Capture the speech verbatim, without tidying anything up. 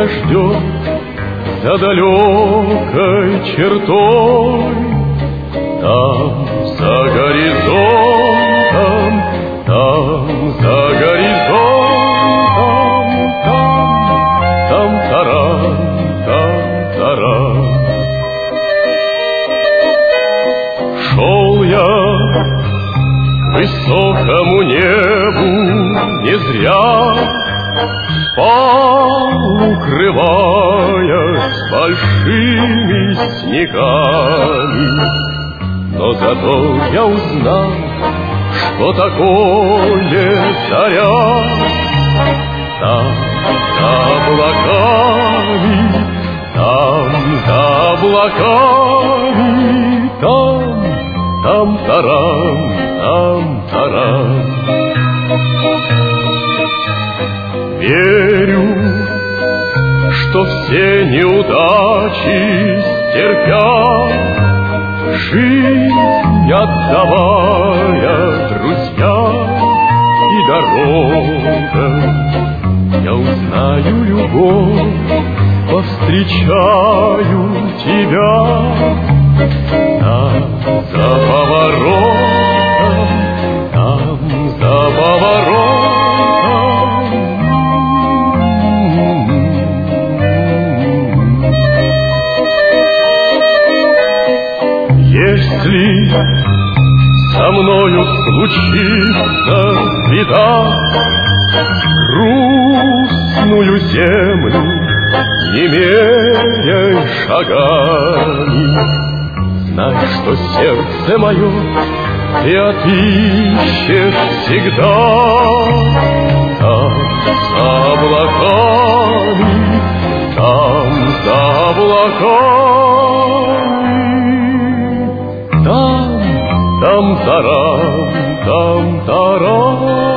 меня ждет за далекой чертой. Там за горизонтом, там за горизонтом, там, там таран, там таран. Шел я к высокому небу не зря, спал, укрываясь большими снегами. Но зато я узнал, что такое заря. Там за облаками, там за облаками, там, там таран, там таран. Верю, что все неудачи стерпят, жизнь отдавая друзьям и дорогам, я узнаю любовь, повстречаю тебя. Там за поворотом, там за поворотом. Если со мною случится беда, грустную землю не меряй шагами, знай, что сердце мое ты отыщешь всегда. Там за облаками, там за облаками, там таран, там таран.